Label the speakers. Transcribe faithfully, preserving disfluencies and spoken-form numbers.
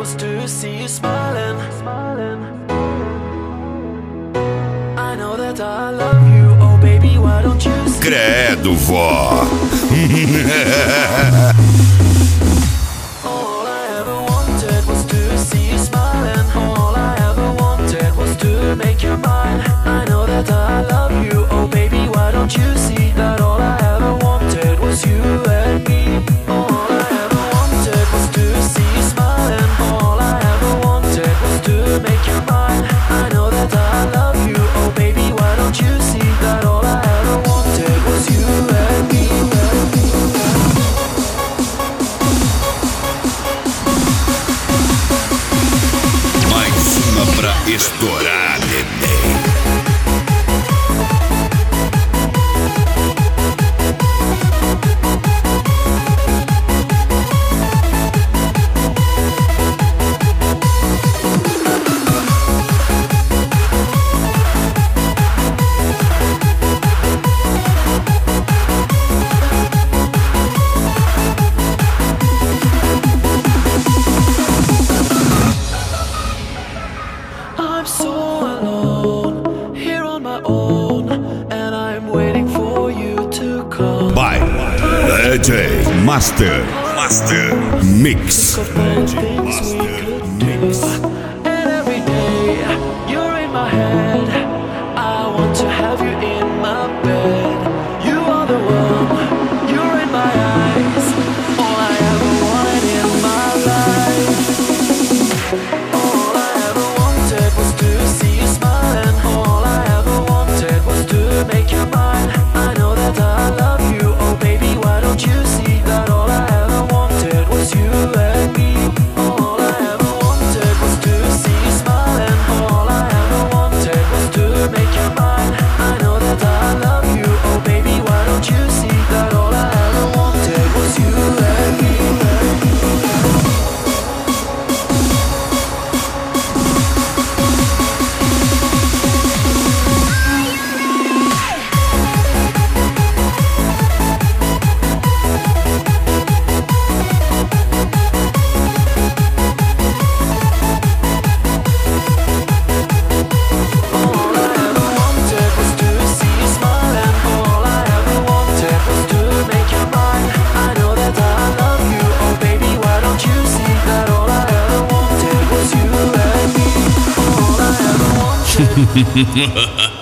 Speaker 1: was to see you smiling. I know that I love you, oh baby, why don't you see?
Speaker 2: Credo, vó.
Speaker 1: All I ever wanted was to see you smiling. All I ever wanted was to make you mine. I know that I love you, oh baby, why don't you see that all I ever wanted was you and me. All I ever wanted was to see you smiling. All I ever wanted was to make you mine. I know that I love you, oh baby, why don't you see that all I ever wanted was you and me.
Speaker 2: Mais uma pra estourar, neném.
Speaker 1: I'm so alone, here on my own, and I'm waiting for you to come.
Speaker 2: By D J Master. Master Mix.
Speaker 1: Of all the things we could do, and every day you're in my head. I want to have you in my bed. You are the one, you're in my eyes. All I ever wanted in my life. All I ever wanted was to see you smiling. All I ever wanted was to make you mine. I know that I love you, oh baby, why don't you see that all I ever wanted was you and me. All I ever wanted was to see you smiling. All I ever wanted was to make you mine. I know that I love you, oh baby, why don't you see that all I ever wanted was you and me. All I ever wanted was to see you smiling. All I ever wanted was to make you mine. I know that I love you, oh baby, why don't you see that all I ever wanted was you and me. All I ever wanted.